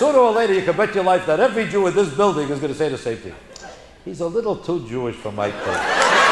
sooner or later, you can bet your life that every Jew in this building is going to say the same thing. He's a little too Jewish for my taste.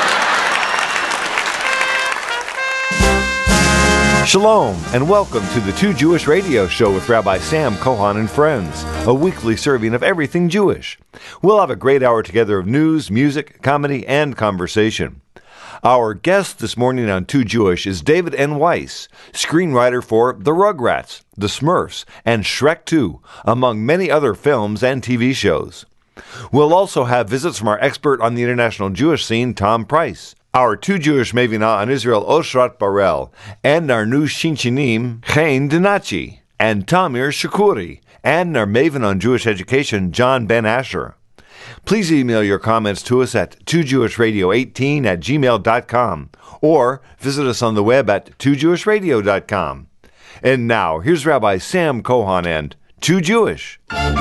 Shalom, and welcome to the Two Jewish Radio Show with Rabbi Sam Kohan and Friends, a weekly serving of everything Jewish. We'll have a great hour together of news, music, comedy, and conversation. Our guest this morning on Two Jewish is David N. Weiss, screenwriter for The Rugrats, The Smurfs, and Shrek 2, among many other films and TV shows. We'll also have visits from our expert on the international Jewish scene, Tom Price, our Two Jewish Mevina on Israel, Oshrat Barel, and our new Shinchinim, Chaim Denachi, and Tamir Shakuri, and our Maven on Jewish education, John Ben Asher. Please email your comments to us at twojewishradio18@gmail.com or visit us on the web at twojewishradio.com. And now, here's Rabbi Sam Kohan and Two Jewish.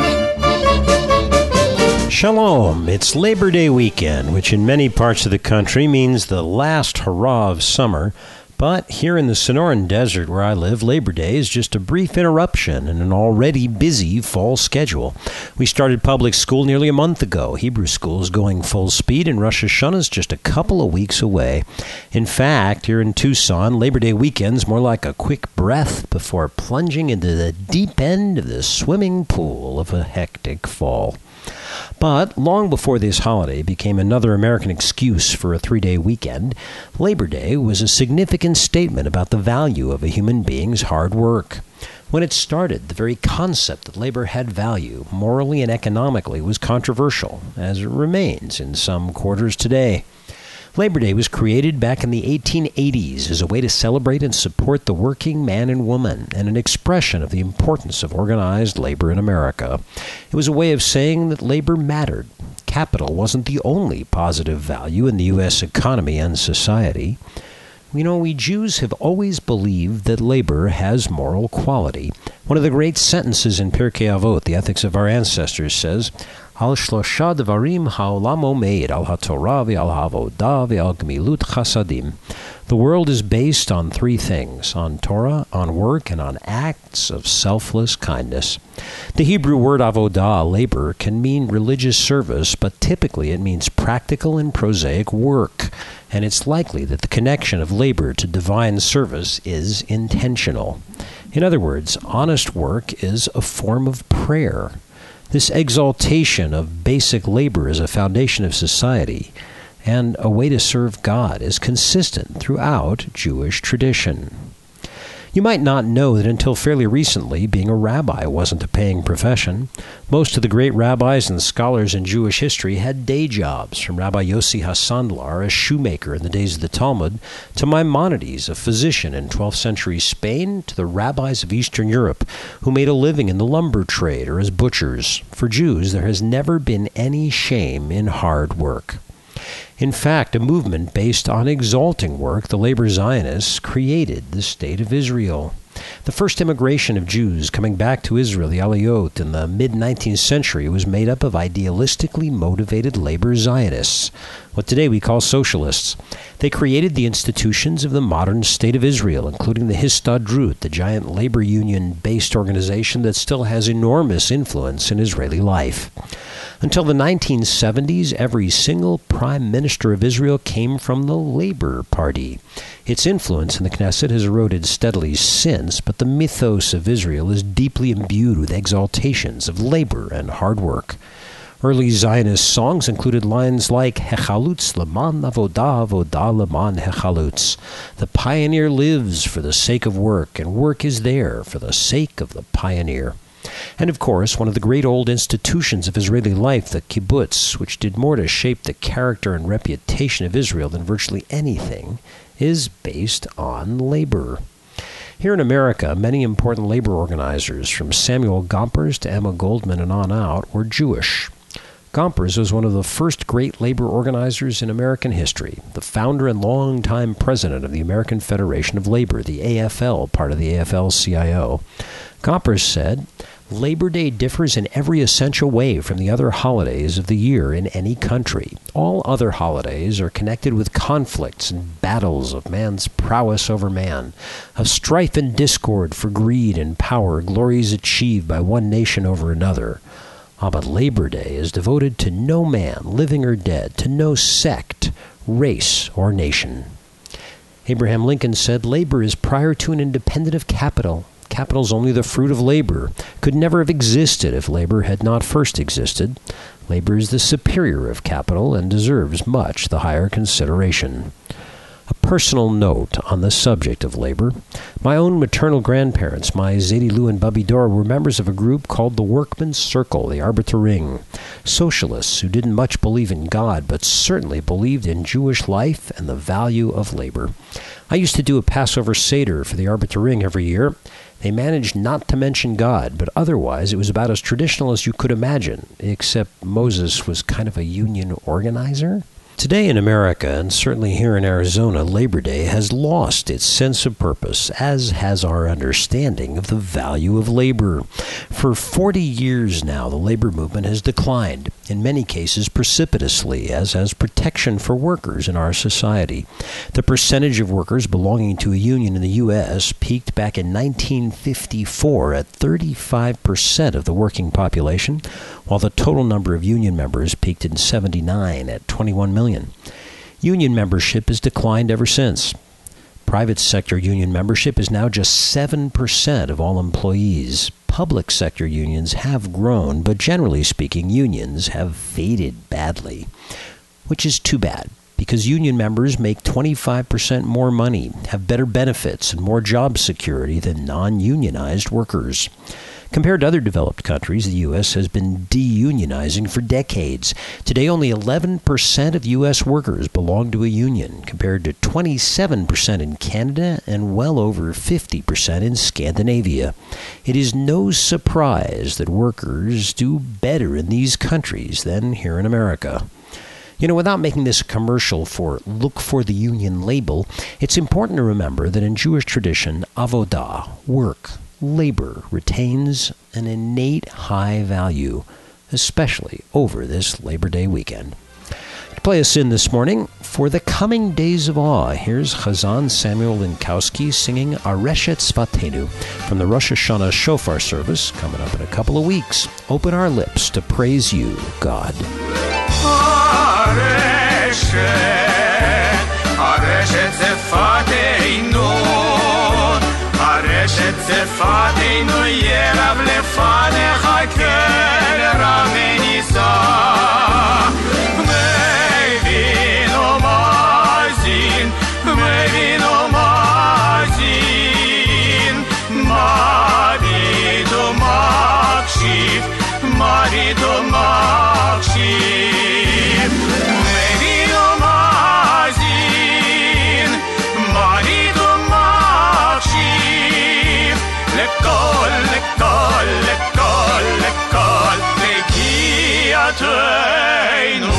Shalom. It's Labor Day weekend, which in many parts of the country means the last hurrah of summer. But here in the Sonoran Desert where I live, Labor Day is just a brief interruption in an already busy fall schedule. We started public school nearly a month ago. Hebrew school is going full speed, and Rosh Hashanah is just a couple of weeks away. In fact, here in Tucson, Labor Day weekend's more like a quick breath before plunging into the deep end of the swimming pool of a hectic fall. But long before this holiday became another American excuse for a 3-day weekend, Labor Day was a significant statement about the value of a human being's hard work. When it started, the very concept that labor had value, morally and economically, was controversial, as it remains in some quarters today. Labor Day was created back in the 1880s as a way to celebrate and support the working man and woman and an expression of the importance of organized labor in America. It was a way of saying that labor mattered. Capital wasn't the only positive value in the U.S. economy and society. You know, we Jews have always believed that labor has moral quality. One of the great sentences in Pirkei Avot, the ethics of our ancestors, says, Al shlosha devarim ha'olam omeid, al ha'torah ve'al ha'avodah ve'al gemilut chasadim. The world is based on three things, on Torah, on work, and on acts of selfless kindness. The Hebrew word avodah, labor, can mean religious service, but typically it means practical and prosaic work, and it's likely that the connection of labor to divine service is intentional. In other words, honest work is a form of prayer. This exaltation of basic labor as a foundation of society and a way to serve God is consistent throughout Jewish tradition. You might not know that until fairly recently, being a rabbi wasn't a paying profession. Most of the great rabbis and scholars in Jewish history had day jobs, from Rabbi Yossi HaSandlar, a shoemaker in the days of the Talmud, to Maimonides, a physician in 12th century Spain, to the rabbis of Eastern Europe, who made a living in the lumber trade or as butchers. For Jews, there has never been any shame in hard work. In fact, a movement based on exalting work, the labor Zionists, created the State of Israel. The first immigration of Jews coming back to Israel, the Aliyot, in the mid-19th century was made up of idealistically motivated labor Zionists, what today we call socialists. They created the institutions of the modern State of Israel, including the Histadrut, the giant labor union-based organization that still has enormous influence in Israeli life. Until the 1970s, every single prime minister of Israel came from the Labor Party. Its influence in the Knesset has eroded steadily since, but the mythos of Israel is deeply imbued with exaltations of labor and hard work. Early Zionist songs included lines like Hechalutz leman avodah, avodah leman hechalutz. The pioneer lives for the sake of work, and work is there for the sake of the pioneer. And of course, one of the great old institutions of Israeli life, the kibbutz, which did more to shape the character and reputation of Israel than virtually anything, is based on labor. Here in America, many important labor organizers, from Samuel Gompers to Emma Goldman and on out, were Jewish. Gompers was one of the first great labor organizers in American history, the founder and longtime president of the American Federation of Labor, the AFL, part of the AFL-CIO. Gompers said, Labor Day differs in every essential way from the other holidays of the year in any country. All other holidays are connected with conflicts and battles of man's prowess over man, of strife and discord for greed and power, glories achieved by one nation over another. But Labor Day is devoted to no man, living or dead, to no sect, race, or nation. Abraham Lincoln said, "Labor is prior to and independent of capital. Capital is only the fruit of labor, could never have existed if labor had not first existed. Labor is the superior of capital and deserves much the higher consideration." A personal note on the subject of labor. My own maternal grandparents, my Zadie Lou and Bubby Dora, were members of a group called the Workmen's Circle, the Arbiter Ring. Socialists who didn't much believe in God, but certainly believed in Jewish life and the value of labor. I used to do a Passover Seder for the Arbiter Ring every year. They managed not to mention God, but otherwise it was about as traditional as you could imagine, except Moses was kind of a union organizer. Today in America, and certainly here in Arizona, Labor Day has lost its sense of purpose, as has our understanding of the value of labor. For 40 years now, the labor movement has declined, in many cases precipitously, as has protection for workers in our society. The percentage of workers belonging to a union in the U.S. peaked back in 1954 at 35% of the working population, while the total number of union members peaked in 1979 at 21 million. Union membership has declined ever since. Private sector union membership is now just 7% of all employees. Public sector unions have grown, but generally speaking, unions have faded badly, which is too bad, because union members make 25% more money, have better benefits, and more job security than non-unionized workers. Compared to other developed countries, the U.S. has been de-unionizing for decades. Today, only 11% of U.S. workers belong to a union, compared to 27% in Canada and well over 50% in Scandinavia. It is no surprise that workers do better in these countries than here in America. You know, without making this a commercial for look for the union label, it's important to remember that in Jewish tradition, avodah, work, labor, retains an innate high value, especially over this Labor Day weekend. To play us in this morning, for the coming days of awe, here's Chazan Samuel Linkowski singing Areshet Svatenu from the Rosh Hashanah Shofar service coming up in a couple of weeks. Open our lips to praise you, God. Areshet Svatenu Areshet Sfatenu Yerav Lefanecha Kel Ramenisa Mevino Mazin Mevino Mazin Marido Makshif Marido Makshif Mevino Mazin Marido Makshif Lekol, lekol, lekol, lekol, lekiyateinu.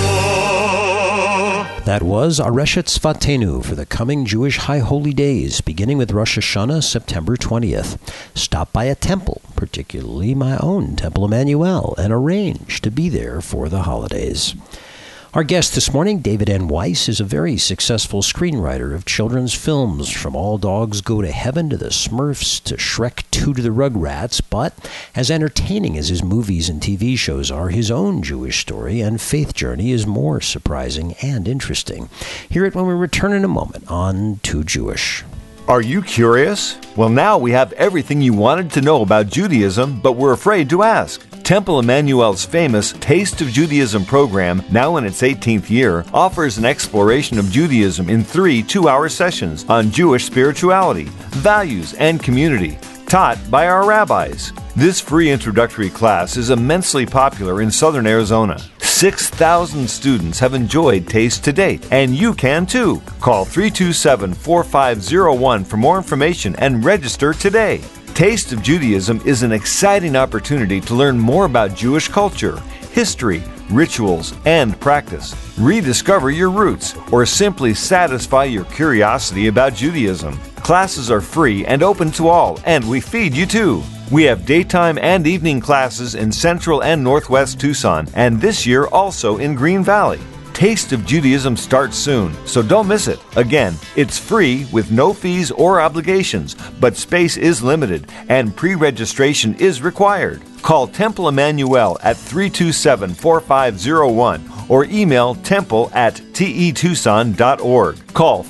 That was Areshet Svatenu for the coming Jewish High Holy Days, beginning with Rosh Hashanah, September 20th. Stop by a temple, particularly my own Temple Emmanuel, and arrange to be there for the holidays. Our guest this morning, David N. Weiss, is a very successful screenwriter of children's films, from All Dogs Go to Heaven to The Smurfs to Shrek 2 to the Rugrats. But as entertaining as his movies and TV shows are, his own Jewish story and faith journey is more surprising and interesting. Hear it when we return in a moment on Too Jewish. Are you curious? Well, now we have everything you wanted to know about Judaism, but were afraid to ask. Temple Emmanuel's famous Taste of Judaism program, now in its 18th year, offers an exploration of Judaism in 3 two-hour sessions on Jewish spirituality, values, and community, taught by our rabbis. This free introductory class is immensely popular in southern Arizona. 6,000 students have enjoyed Taste to date, and you can too. Call 327-4501 for more information and register today. Taste of Judaism is an exciting opportunity to learn more about Jewish culture, history, rituals, and practice. Rediscover your roots, or simply satisfy your curiosity about Judaism. Classes are free and open to all, and we feed you too. We have daytime and evening classes in Central and Northwest Tucson, and this year also in Green Valley. Taste of Judaism starts soon, so don't miss it. Again, it's free with no fees or obligations, but space is limited and pre-registration is required. Call Temple Emmanuel at 327-4501 or email temple@tetucson.org. Call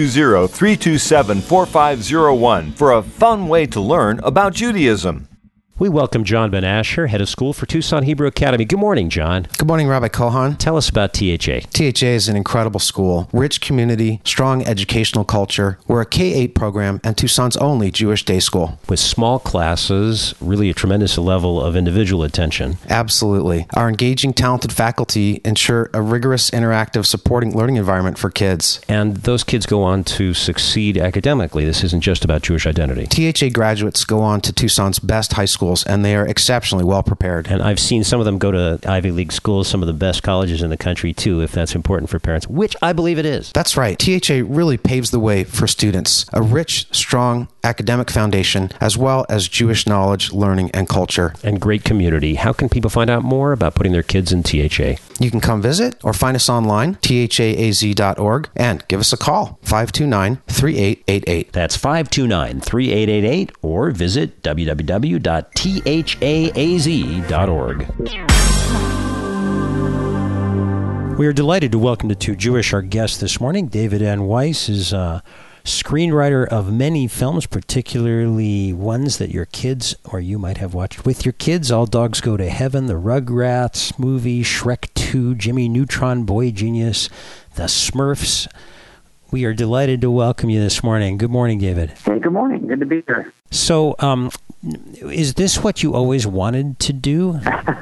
520-327-4501 for a fun way to learn about Judaism. We welcome John Ben Asher, head of school for Tucson Hebrew Academy. Good morning, John. Good morning, Rabbi Kohan. Tell us about THA. THA is an incredible school, rich community, strong educational culture. We're a K-8 program and Tucson's only Jewish day school. With small classes, really a tremendous level of individual attention. Absolutely. Our engaging, talented faculty ensure a rigorous, interactive, supporting learning environment for kids. And those kids go on to succeed academically. This isn't just about Jewish identity. THA graduates go on to Tucson's best high schools, and they are exceptionally well prepared. And I've seen some of them go to Ivy League schools, some of the best colleges in the country, too, if that's important for parents, which I believe it is. That's right. THA really paves the way for students. A rich, strong academic foundation, as well as Jewish knowledge, learning, and culture. And great community. How can people find out more about putting their kids in THA? You can come visit or find us online, thaaz.org, and give us a call, 529-3888. That's 529-3888, or visit www.thaaz.org. We are delighted to welcome to Too Jewish our guest this morning. David N. Weiss is a screenwriter of many films, particularly ones that your kids or you might have watched with your kids. All Dogs Go to Heaven, the Rugrats movie, Shrek 2, Jimmy Neutron, Boy Genius, The Smurfs. We are delighted to welcome you this morning. Good morning, David. Hey, good morning. Good to be here. So, is this what you always wanted to do?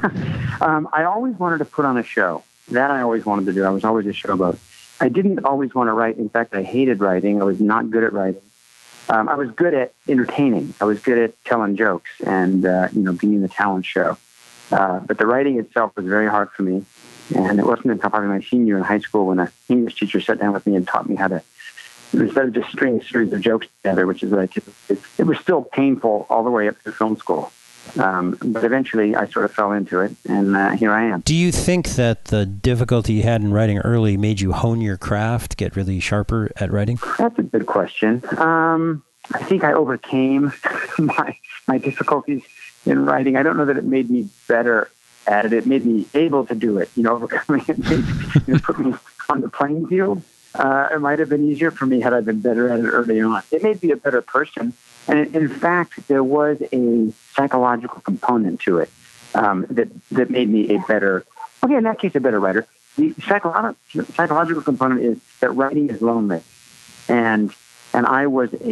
I always wanted to put on a show. That I always wanted to do. I was always a showboat. I didn't always want to write. In fact, I hated writing. I was not good at writing. I was good at entertaining. I was good at telling jokes and, being in the talent show. But the writing itself was very hard for me. And it wasn't until probably my senior year in high school when an English teacher sat down with me and taught me how to, instead of just string a series of jokes together, which is what I did, it was still painful all the way up to film school. But eventually I sort of fell into it, and here I am. Do you think that the difficulty you had in writing early made you hone your craft, get really sharper at writing? That's a good question. I think I overcame my difficulties in writing. I don't know that it made me better at it. It made me able to do it, overcoming it, put me on the playing field. It might have been easier for me had I been better at it early on. It made me a better person. And in fact, there was a psychological component to it that made me a better, in that case, a better writer. The psychological component is that writing is lonely. And I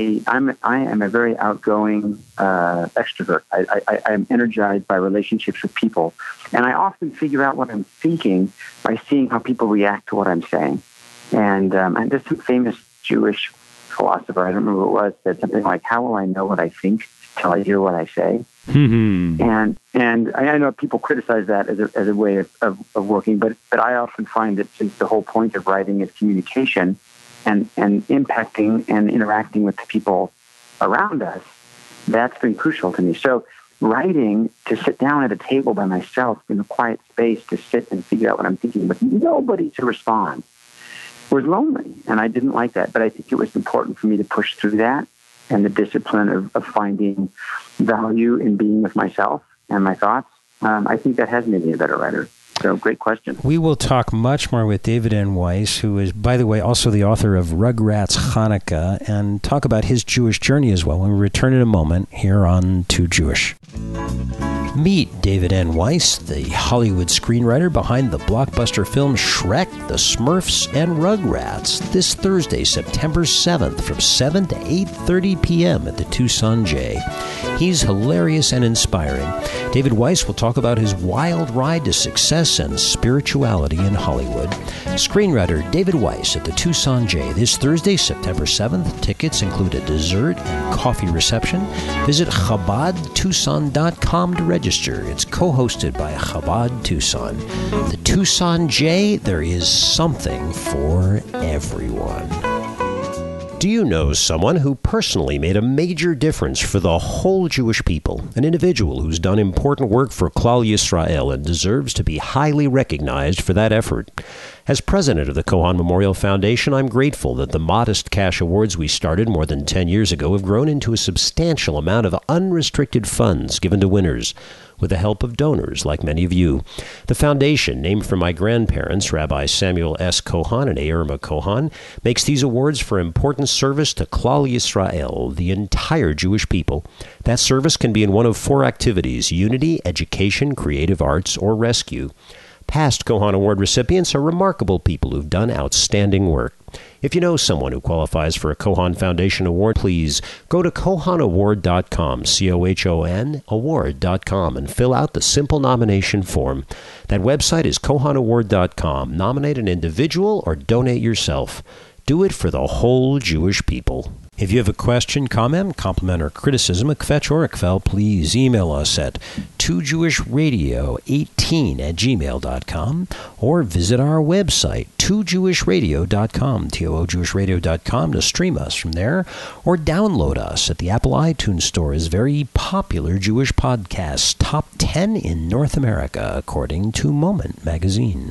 am a very outgoing extrovert. I am energized by relationships with people. And I often figure out what I'm thinking by seeing how people react to what I'm saying. And there's some famous Jewish philosopher, I don't remember who it was, said something like, "How will I know what I think till I hear what I say?" Mm-hmm. And I know people criticize that as a way of working, but I often find that since the whole point of writing is communication and impacting and interacting with the people around us, that's been crucial to me. So writing, to sit down at a table by myself in a quiet space to sit and figure out what I'm thinking with nobody to respond, was lonely, and I didn't like that. But I think it was important for me to push through that and the discipline of finding value in being with myself and my thoughts. I think that has made me a better writer. So, great question. We will talk much more with David N. Weiss, who is, by the way, also the author of Rugrats Hanukkah, and talk about his Jewish journey as well when we return in a moment here on Too Jewish. Meet David N. Weiss, the Hollywood screenwriter behind the blockbuster films Shrek, The Smurfs, and Rugrats, this Thursday, September 7th from 7 to 8:30 p.m. at the Tucson J. He's hilarious and inspiring. David Weiss will talk about his wild ride to success and spirituality in Hollywood. Screenwriter David Weiss at the Tucson J this Thursday, September 7th. Tickets include a dessert and coffee reception. Visit ChabadTucson.com to register. It's co-hosted by Chabad Tucson. The Tucson J, there is something for everyone. Do you know someone who personally made a major difference for the whole Jewish people? An individual who's done important work for Klal Yisrael and deserves to be highly recognized for that effort. As president of the Kohan Memorial Foundation, I'm grateful that the modest cash awards we started more than 10 years ago have grown into a substantial amount of unrestricted funds given to winners, with the help of donors like many of you. The foundation, named for my grandparents, Rabbi Samuel S. Kohan and Irma Kohan, makes these awards for important service to Klal Yisrael, the entire Jewish people. That service can be in one of 4 activities: unity, education, creative arts, or rescue. Past Kohan Award recipients are remarkable people who've done outstanding work. If you know someone who qualifies for a Kohan Foundation Award, please go to KohanAward.com, COHON, award.com, and fill out the simple nomination form. That website is KohanAward.com. Nominate an individual or donate yourself. Do it for the whole Jewish people. If you have a question, comment, compliment, or criticism, a kvetch or a kvel, please email us at 2jewishradio18@gmail.com or visit our website, 2jewishradio.com, toojewishradio.com, to stream us from there, or download us at the Apple iTunes Store's very popular Jewish podcast, Top 10 in North America, according to Moment magazine.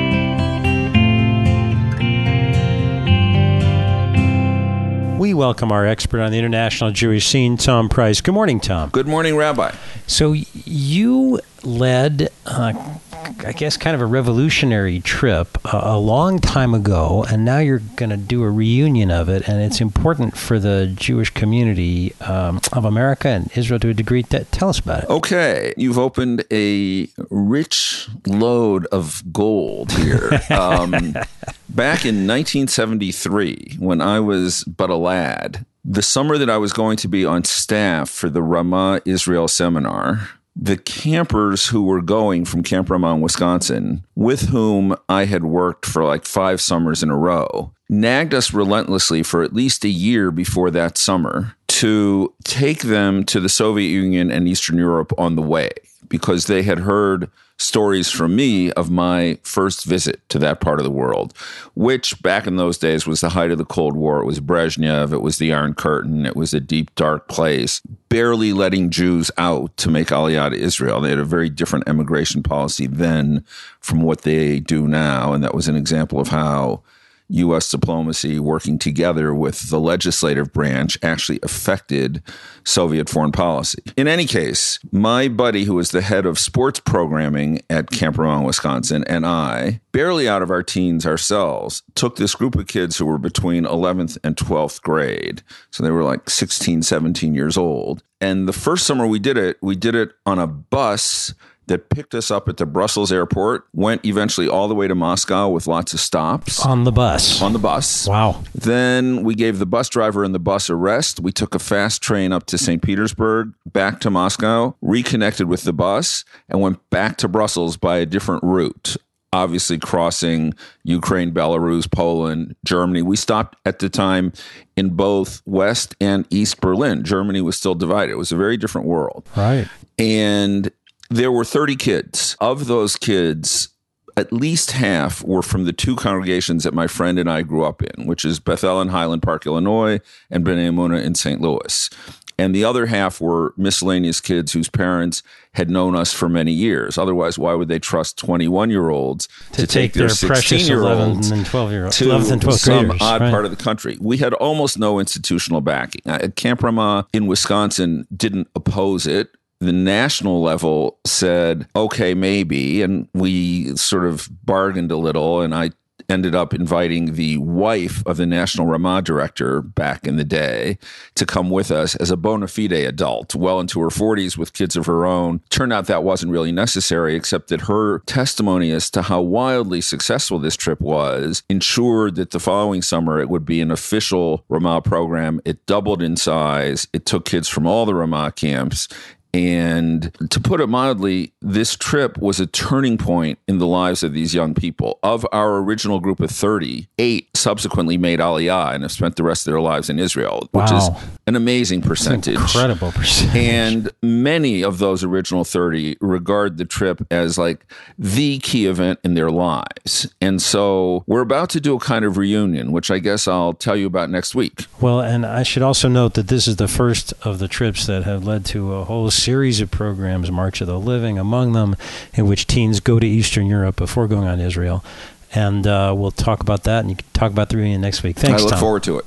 We welcome our expert on the international Jewish scene, Tom Price. Good morning, Tom. Good morning, Rabbi. So you led, I guess, kind of a revolutionary trip a long time ago, and now you're going to do a reunion of it, and it's important for the Jewish community of America and Israel to a degree. Tell us about it. Okay. You've opened a rich lode of gold here. Back in 1973, when I was but a lad, the summer that I was going to be on staff for the Ramah Israel seminar, the campers who were going from Camp Ramah in Wisconsin, with whom I had worked for like 5 summers in a row, nagged us relentlessly for at least a year before that summer to take them to the Soviet Union and Eastern Europe on the way, because they had heard stories from me of my first visit to that part of the world, which back in those days was the height of the Cold War. It was Brezhnev. It was the Iron Curtain. It was a deep, dark place, barely letting Jews out to make Aliyah to Israel. They had a very different immigration policy then from what they do now, and that was an example of how U.S. diplomacy working together with the legislative branch actually affected Soviet foreign policy. In any case, my buddy, who was the head of sports programming at Camp Ramah, Wisconsin, and I, barely out of our teens ourselves, took this group of kids who were between 11th and 12th grade. So they were like 16, 17 years old. And the first summer we did it on a bus that picked us up at the Brussels airport, went eventually all the way to Moscow with lots of stops. On the bus. On the bus. Wow. Then we gave the bus driver and the bus a rest. We took a fast train up to St. Petersburg, back to Moscow, reconnected with the bus, and went back to Brussels by a different route, obviously crossing Ukraine, Belarus, Poland, Germany. We stopped at the time in both West and East Berlin. Germany was still divided. It was a very different world. Right. And there were 30 kids. Of those kids, at least half were from the 2 congregations that my friend and I grew up in, which is Bethel in Highland Park, Illinois, and B'nai Emunah in St. Louis. And the other half were miscellaneous kids whose parents had known us for many years. Otherwise, why would they trust 21-year-olds to take their 16-year-olds and 12-year-olds to 11th and 12th some graders, odd right. part of the country? We had almost no institutional backing. Camp Ramah in Wisconsin didn't oppose it. The national level said, okay, maybe, and we sort of bargained a little, and I ended up inviting the wife of the National Ramah director back in the day to come with us as a bona fide adult, well into her 40s with kids of her own. Turned out that wasn't really necessary, except that her testimony as to how wildly successful this trip was ensured that the following summer it would be an official Ramah program. It doubled in size. It took kids from all the Ramah camps. And to put it mildly, this trip was a turning point in the lives of these young people. Of our original group of 30, 8 subsequently made Aliyah and have spent the rest of their lives in Israel, which is an amazing percentage. Incredible percentage. And many of those original 30 regard the trip as like the key event in their lives. And so we're about to do a kind of reunion, which I guess I'll tell you about next week. Well, and I should also note that this is the first of the trips that have led to a whole series of programs, March of the Living among them, in which teens go to Eastern Europe before going on to Israel. And we'll talk about that, and you can talk about the reunion next week. Thanks, I look Tom. forward to it.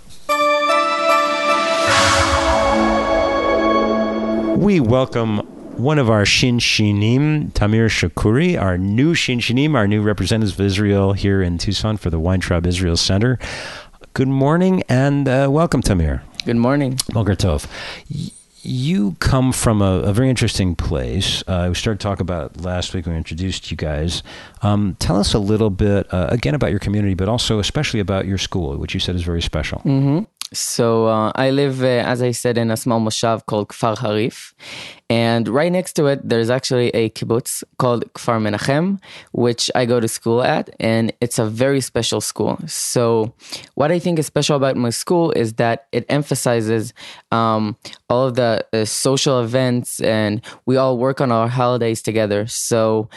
We welcome one of our Shinshinim, Tamir Shakuri, our new Shinshinim, our new representatives of Israel here in Tucson for the Weintraub Israel Center. Good morning and welcome, Tamir. Good morning. Boker Tov. You come from a very interesting place. We started talking about it last week when we introduced you guys. Tell us a little bit, again, about your community, but also especially about your school, which you said is very special. Mm-hmm. So I live, as I said, in a small moshav called Kfar Harif. And right next to it, there's actually a kibbutz called Kfar Menachem, which I go to school at. And it's a very special school. So what I think is special about my school is that it emphasizes all of the social events, and we all work on our holidays together. So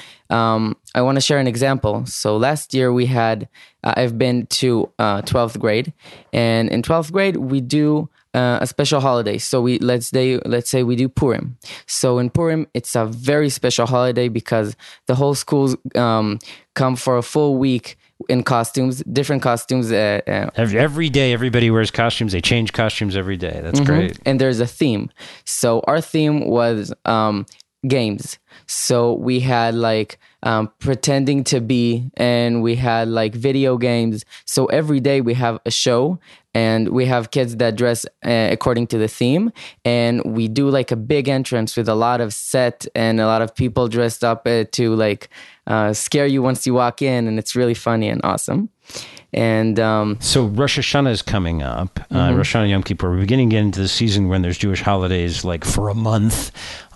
I want to share an example. So last year we had, I've been to 12th grade, and in 12th grade we do a special holiday. So let's say we do Purim. So in Purim, it's a very special holiday because the whole schools come for a full week in costumes, different costumes. Every day, everybody wears costumes. They change costumes every day. That's great. And there's a theme. So our theme was games. So we had like pretending to be, and we had like video games. So every day we have a show, and we have kids that dress according to the theme, and we do like a big entrance with a lot of set and a lot of people dressed up to like scare you once you walk in, and it's really funny and awesome. And so Rosh Hashanah is coming up. Rosh Hashanah Yom Kippur. We're beginning to get into the season when there's Jewish holidays like for a month.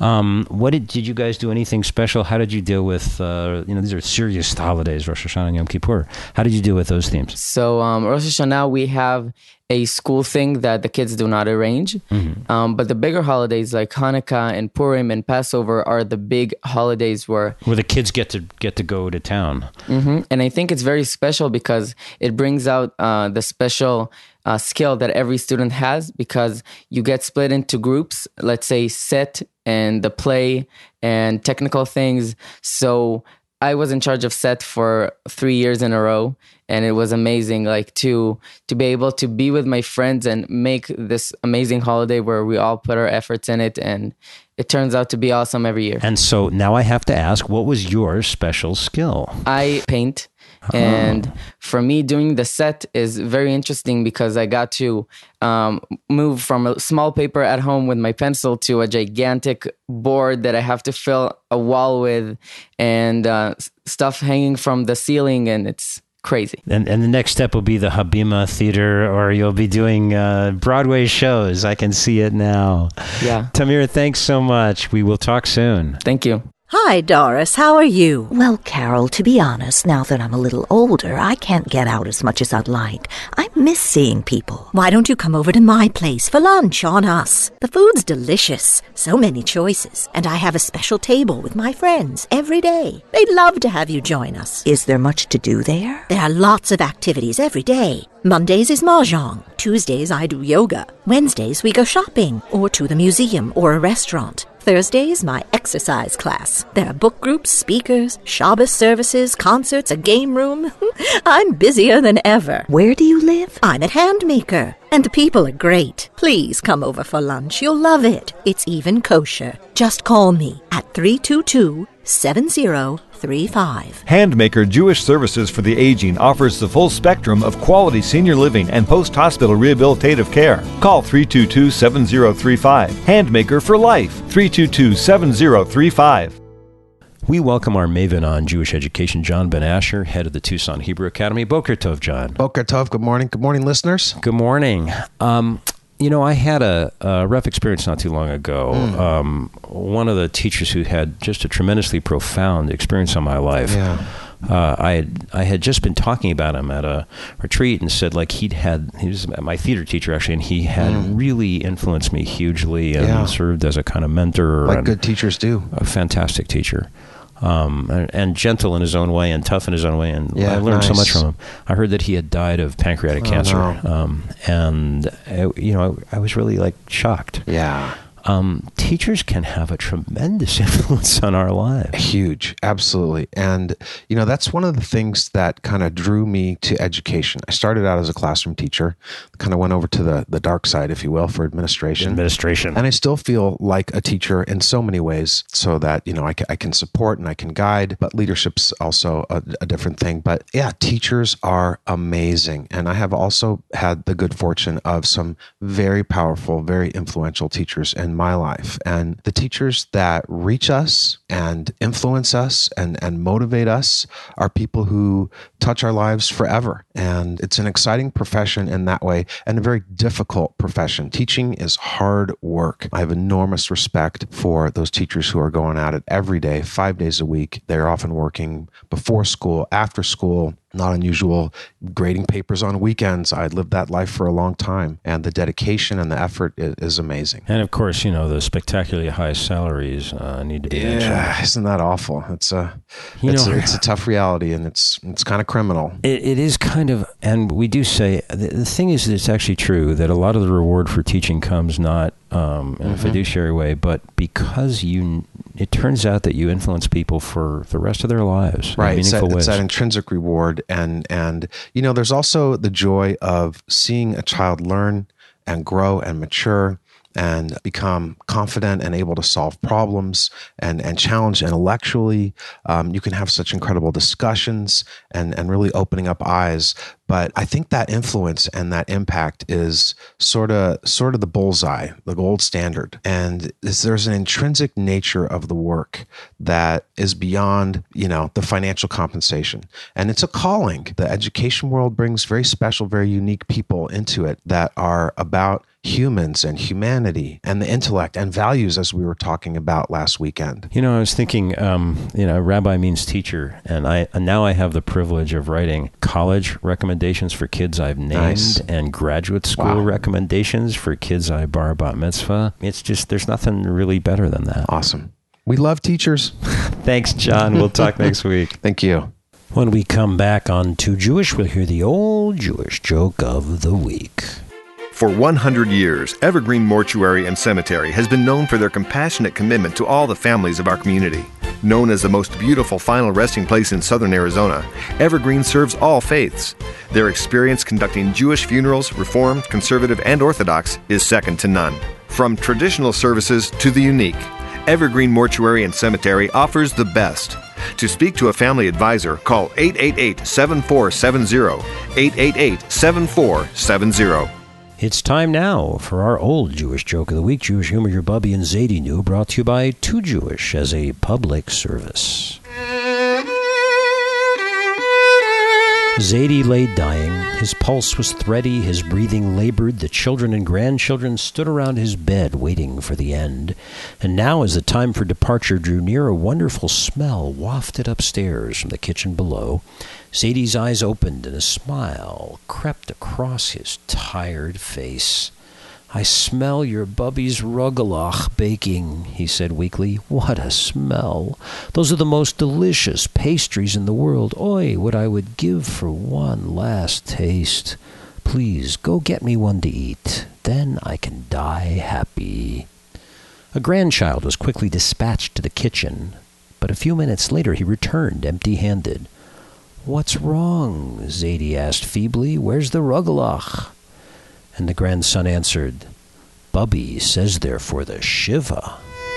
Did you guys do anything special? How did you deal with these are serious holidays, Rosh Hashanah and Yom Kippur. How did you deal with those themes? So Rosh Hashanah, we have a school thing that the kids do not arrange. But the bigger holidays like Hanukkah and Purim and Passover are the big holidays where the kids get to go to town. And I think it's very special because it brings out the special skill that every student has, because you get split into groups, let's say set and the play and technical things. So I was in charge of set for 3 years in a row, and it was amazing, like to be able to be with my friends and make this amazing holiday where we all put our efforts in it, and it turns out to be awesome every year. And so now I have to ask, what was your special skill? I paint. And for me, doing the set is very interesting because I got to move from a small paper at home with my pencil to a gigantic board that I have to fill a wall with, and stuff hanging from the ceiling, and it's crazy. And the next step will be the Habima Theater, or you'll be doing Broadway shows. I can see it now. Yeah. Tamir, thanks so much. We will talk soon. Thank you. Hi, Doris. How are you? Well, Carol, to be honest, now that I'm a little older, I can't get out as much as I'd like. I miss seeing people. Why don't you come over to my place for lunch on us? The food's delicious. So many choices. And I have a special table with my friends every day. They'd love to have you join us. Is there much to do there? There are lots of activities every day. Mondays is mahjong. Tuesdays I do yoga. Wednesdays we go shopping or to the museum or a restaurant. Thursdays, my exercise class. There are book groups, speakers, Shabbos services, concerts, a game room. I'm busier than ever. Where do you live? I'm at Handmaker. And the people are great. Please come over for lunch. You'll love it. It's even kosher. Just call me at 322-7035. Handmaker Jewish Services for the Aging offers the full spectrum of quality senior living and post-hospital rehabilitative care. Call 322-7035. Handmaker for life. 322-7035. We welcome our maven on Jewish education, John Ben Asher, head of the Tucson Hebrew Academy. Boker Tov, John. Boker Tov. Good morning. Good morning, listeners. Good morning. I had a rough experience not too long ago. One of the teachers who had just a tremendously profound experience on my life. Yeah. I had just been talking about him at a retreat and said he was my theater teacher actually, and he had really influenced me hugely and served as a kind of mentor. Like good teachers do. A fantastic teacher. And gentle in his own way and tough in his own way. And I learned so much from him. I heard that he had died of pancreatic cancer. No. And, I was really shocked. Yeah. Teachers can have a tremendous influence on our lives. Huge, absolutely. And, that's one of the things that kind of drew me to education. I started out as a classroom teacher, kind of went over to the dark side, if you will, for administration. And I still feel like a teacher in so many ways, so that, I can support and I can guide, but leadership's also a different thing. But yeah, teachers are amazing. And I have also had the good fortune of some very powerful, very influential teachers in my life. And the teachers that reach us and influence us and motivate us are people who touch our lives forever. And it's an exciting profession in that way, and a very difficult profession. Teaching is hard work. I have enormous respect for those teachers who are going at it every day, 5 days a week. They're often working before school, after school. Not unusual, grading papers on weekends. I lived that life for a long time. And the dedication and the effort is amazing. And of course, the spectacularly high salaries need to be mentioned. Yeah, isn't that awful? It's a tough reality, and it's kind of criminal. It is kind of, and we do say, the thing is that it's actually true that a lot of the reward for teaching comes not in a fiduciary way, but because it turns out that you influence people for the rest of their lives. Right. In meaningful ways. It's that intrinsic reward. And there's also the joy of seeing a child learn and grow and mature and become confident and able to solve problems and challenge intellectually. You can have such incredible discussions and really opening up eyes. But I think that influence and that impact is sort of the bullseye, the gold standard. And there's an intrinsic nature of the work that is beyond, the financial compensation. And it's a calling. The education world brings very special, very unique people into it that are about humans and humanity and the intellect and values, as we were talking about last weekend. I was thinking, rabbi means teacher, and now I have the privilege of writing college recommendations for kids I've named and graduate school recommendations for kids I bar bat mitzvah. It's just, there's nothing really better than that. Awesome. We love teachers. Thanks, John. We'll talk next week. Thank you. When we come back on Too Jewish, we'll hear the old Jewish joke of the week. For 100 years, Evergreen Mortuary and Cemetery has been known for their compassionate commitment to all the families of our community. Known as the most beautiful final resting place in southern Arizona, Evergreen serves all faiths. Their experience conducting Jewish funerals, Reformed, Conservative, and Orthodox, is second to none. From traditional services to the unique, Evergreen Mortuary and Cemetery offers the best. To speak to a family advisor, call 888-7470, 888-7470. It's time now for our old Jewish joke of the week. Jewish humor, your Bubby and Zadie knew, brought to you by Too Jewish as a public service. Zadie lay dying. His pulse was thready, his breathing labored. The children and grandchildren stood around his bed waiting for the end. And now, as the time for departure drew near, a wonderful smell wafted upstairs from the kitchen below. Zadie's eyes opened and a smile crept across his tired face. "I smell your Bubby's rugelach baking," he said weakly. "What a smell! Those are the most delicious pastries in the world. Oi, what I would give for one last taste. Please, go get me one to eat. Then I can die happy." A grandchild was quickly dispatched to the kitchen, but a few minutes later he returned empty-handed. "What's wrong?" Zadie asked feebly. "Where's the rugelach?" And the grandson answered, "Bubby says they're for the Shiva."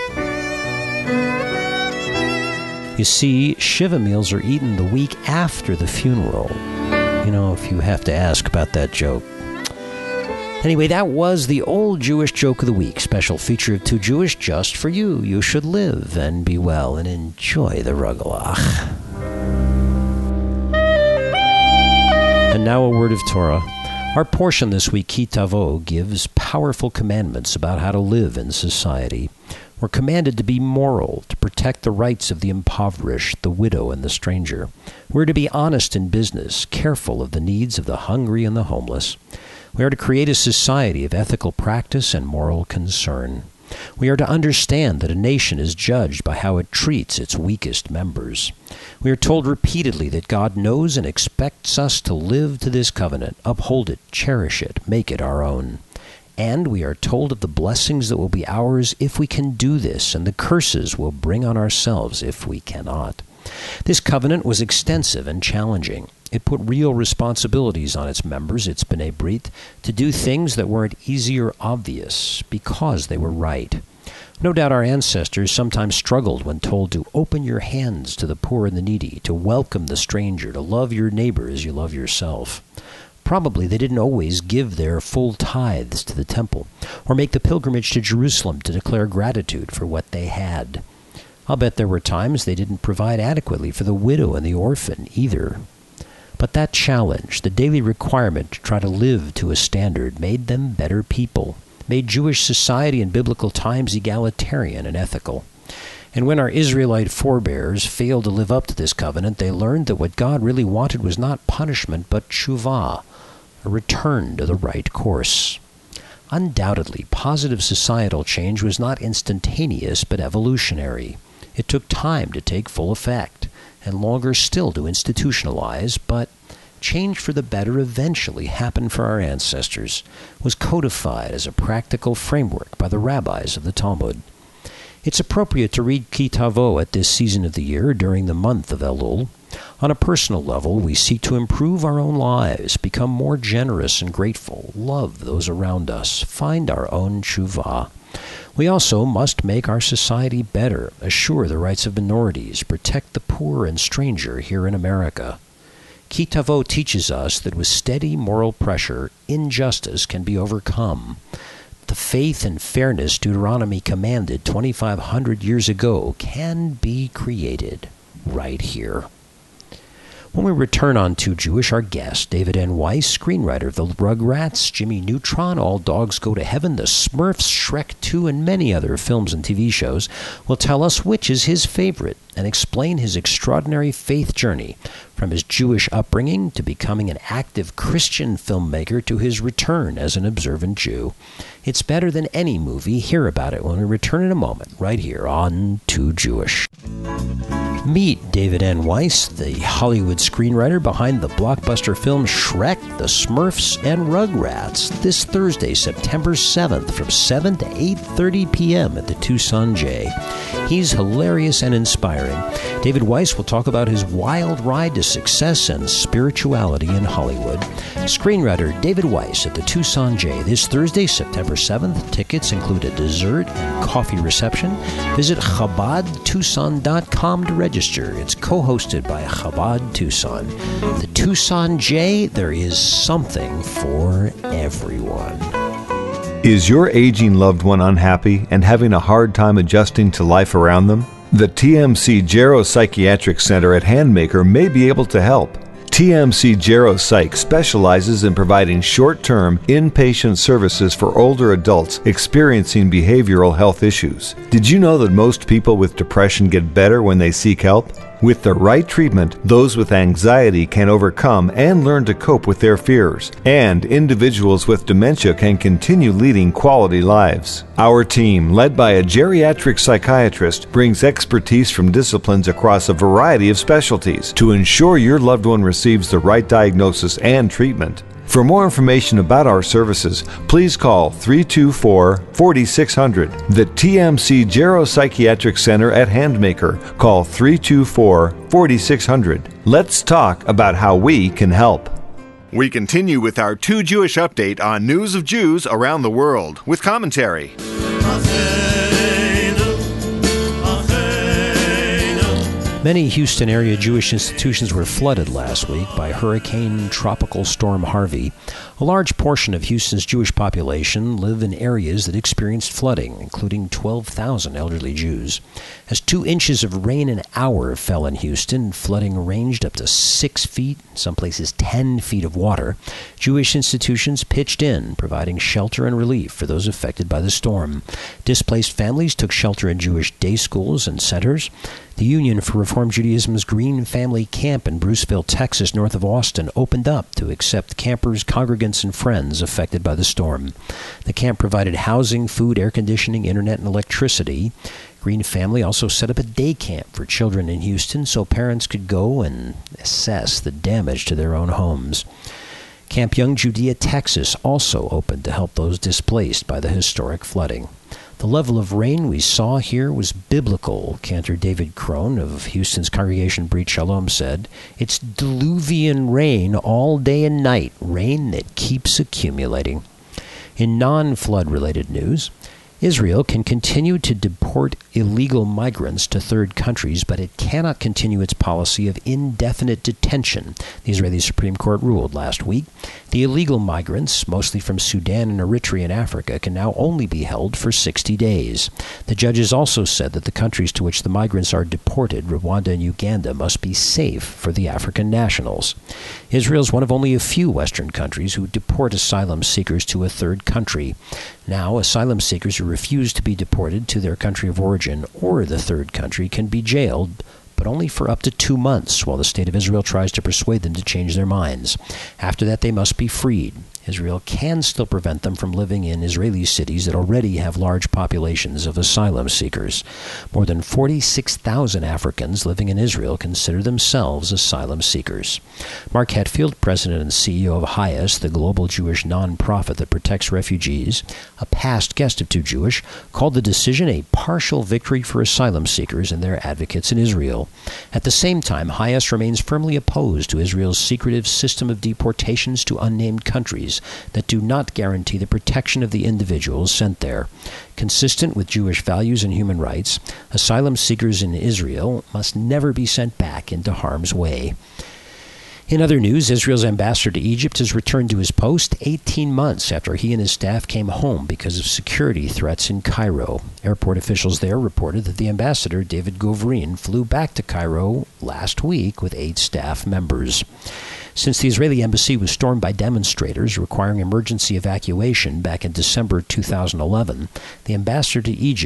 You see, Shiva meals are eaten the week after the funeral. If you have to ask about that joke. Anyway, that was the old Jewish joke of the week. Special feature of Too Jewish just for you. You should live and be well and enjoy the rugelach. And now a word of Torah. Our portion this week, Ki Tavo, gives powerful commandments about how to live in society. We're commanded to be moral, to protect the rights of the impoverished, the widow, and the stranger. We're to be honest in business, careful of the needs of the hungry and the homeless. We are to create a society of ethical practice and moral concern. We are to understand that a nation is judged by how it treats its weakest members. We are told repeatedly that God knows and expects us to live to this covenant, uphold it, cherish it, make it our own. And we are told of the blessings that will be ours if we can do this, and the curses we'll bring on ourselves if we cannot. This covenant was extensive and challenging. It put real responsibilities on its members, its B'nai Brit, to do things that weren't easy or obvious because they were right. No doubt our ancestors sometimes struggled when told to open your hands to the poor and the needy, to welcome the stranger, to love your neighbor as you love yourself. Probably they didn't always give their full tithes to the temple, or make the pilgrimage to Jerusalem to declare gratitude for what they had. I'll bet there were times they didn't provide adequately for the widow and the orphan either. But that challenge, the daily requirement to try to live to a standard, made them better people, made Jewish society in biblical times egalitarian and ethical. And when our Israelite forebears failed to live up to this covenant, they learned that what God really wanted was not punishment, but teshuvah, a return to the right course. Undoubtedly, positive societal change was not instantaneous, but evolutionary. It took time to take full effect, and longer still to institutionalize, but change for the better eventually happened for our ancestors, was codified as a practical framework by the rabbis of the Talmud. It's appropriate to read Ki Tavo at this season of the year during the month of Elul. On a personal level, we seek to improve our own lives, become more generous and grateful, love those around us, find our own teshuvah. We also must make our society better, assure the rights of minorities, protect the poor and stranger here in America. Ki Tavo teaches us that with steady moral pressure, injustice can be overcome. The faith and fairness Deuteronomy commanded 2,500 years ago can be created right here. When we return on Too Jewish, our guest, David N. Weiss, screenwriter of The Rugrats, Jimmy Neutron, All Dogs Go to Heaven, The Smurfs, Shrek 2, and many other films and TV shows, will tell us which is his favorite and explain his extraordinary faith journey from his Jewish upbringing to becoming an active Christian filmmaker to his return as an observant Jew. It's better than any movie. Hear about it when we return in a moment, right here on Too Jewish. Meet David N. Weiss, the Hollywood screenwriter behind the blockbuster films Shrek, The Smurfs, and Rugrats, this Thursday, September 7th from 7 to 8:30 p.m. at the Tucson J. He's hilarious and inspiring. David Weiss will talk about his wild ride to success and spirituality in Hollywood. Screenwriter David Weiss at the Tucson J this Thursday, September 7th. Tickets include a dessert and coffee reception. Visit ChabadTucson.com to register. It's co-hosted by Chabad Tucson. The Tucson J, there is something for everyone. Is your aging loved one unhappy and having a hard time adjusting to life around them? The TMC Gero Psychiatric Center at Handmaker may be able to help. TMC Gero Psych specializes in providing short-term, inpatient services for older adults experiencing behavioral health issues. Did you know that most people with depression get better when they seek help? With the right treatment, those with anxiety can overcome and learn to cope with their fears, and individuals with dementia can continue leading quality lives. Our team, led by a geriatric psychiatrist, brings expertise from disciplines across a variety of specialties to ensure your loved one receives the right diagnosis and treatment. For more information about our services, please call 324-4600. The TMC Gero Psychiatric Center at Handmaker. Call 324-4600. Let's talk about how we can help. We continue with our Too Jewish update on news of Jews around the world with commentary. Many Houston area Jewish institutions were flooded last week by Hurricane Tropical Storm Harvey. A large portion of Houston's Jewish population live in areas that experienced flooding, including 12,000 elderly Jews. As 2 inches of rain an hour fell in Houston, flooding ranged up to 6 feet, in some places 10 feet of water. Jewish institutions pitched in, providing shelter and relief for those affected by the storm. Displaced families took shelter in Jewish day schools and centers. The Union for Reform Judaism's Green Family Camp in Bruceville, Texas, north of Austin, opened up to accept campers, congregants, and friends affected by the storm. The camp provided housing, food, air conditioning, internet, and electricity. Green Family also set up a day camp for children in Houston so parents could go and assess the damage to their own homes. Camp Young Judea, Texas, also opened to help those displaced by the historic flooding. The level of rain we saw here was biblical, Cantor David Crone of Houston's congregation Brit Shalom said. It's diluvian rain all day and night, rain that keeps accumulating. In non-flood-related news, Israel can continue to deport illegal migrants to third countries, but it cannot continue its policy of indefinite detention, the Israeli Supreme Court ruled last week. The illegal migrants, mostly from Sudan and Eritrea in Africa, can now only be held for 60 days. The judges also said that the countries to which the migrants are deported, Rwanda and Uganda, must be safe for the African nationals. Israel is one of only a few Western countries who deport asylum seekers to a third country. Now, asylum seekers who refuse to be deported to their country of origin or the third country can be jailed, but only for up to 2 months while the State of Israel tries to persuade them to change their minds. After that, they must be freed. Israel can still prevent them from living in Israeli cities that already have large populations of asylum seekers. More than 46,000 Africans living in Israel consider themselves asylum seekers. Mark Hetfield, president and CEO of HIAS, the global Jewish nonprofit that protects refugees, a past guest of Too Jewish, called the decision a partial victory for asylum seekers and their advocates in Israel. At the same time, HIAS remains firmly opposed to Israel's secretive system of deportations to unnamed countries that do not guarantee the protection of the individuals sent there. Consistent with Jewish values and human rights, asylum seekers in Israel must never be sent back into harm's way. In other news, Israel's ambassador to Egypt has returned to his post 18 months after he and his staff came home because of security threats in Cairo. Airport officials there reported that the ambassador, David Govrin, flew back to Cairo last week with 8 staff members. Since the Israeli embassy was stormed by demonstrators requiring emergency evacuation back in December 2011, the Israeli ambassador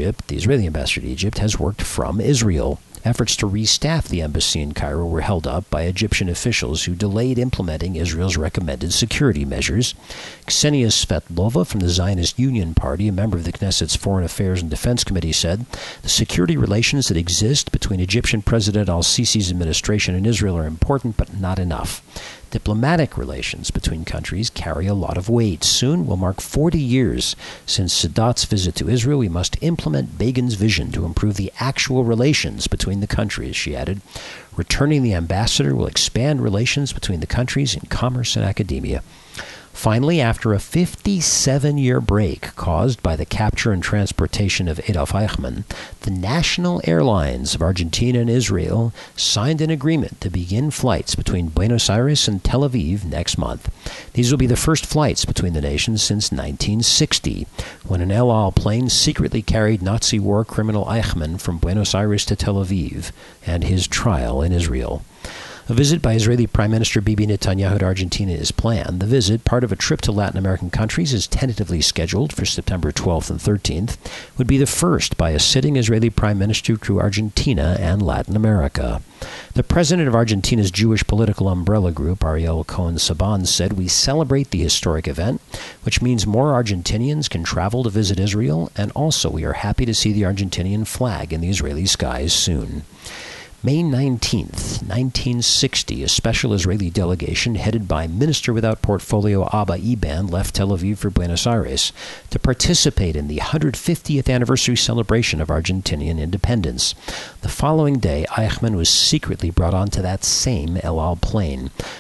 to Egypt, has worked from Israel. Efforts to restaff the embassy in Cairo were held up by Egyptian officials who delayed implementing Israel's recommended security measures. Ksenia Svetlova from the Zionist Union Party, a member of the Knesset's Foreign Affairs and Defense Committee, said the security relations that exist between Egyptian President al-Sisi's administration and Israel are important but not enough. Diplomatic relations between countries carry a lot of weight. Soon will mark 40 years since Sadat's visit to Israel. We must implement Begin's vision to improve the actual relations between the countries, she added. Returning the ambassador will expand relations between the countries in commerce and academia. Finally, after a 57-year break caused by the capture and transportation of Adolf Eichmann, the national airlines of Argentina and Israel signed an agreement to begin flights between Buenos Aires and Tel Aviv next month. These will be the first flights between the nations since 1960, when an El Al plane secretly carried Nazi war criminal Eichmann from Buenos Aires to Tel Aviv and his trial in Israel. A visit by Israeli Prime Minister Bibi Netanyahu to Argentina is planned. The visit, part of a trip to Latin American countries, is tentatively scheduled for September 12th and 13th, would be the first by a sitting Israeli Prime Minister to Argentina and Latin America. The president of Argentina's Jewish political umbrella group, Ariel Cohen-Saban, said, "We celebrate the historic event, which means more Argentinians can travel to visit Israel, and also we are happy to see the Argentinian flag in the Israeli skies soon." May 19th, 1960, a special Israeli delegation headed by Minister without portfolio Abba Eban left Tel Aviv for Buenos Aires to participate in the 150th anniversary celebration of Argentinian independence. The following day, Eichmann was secretly brought onto that same El Al plane.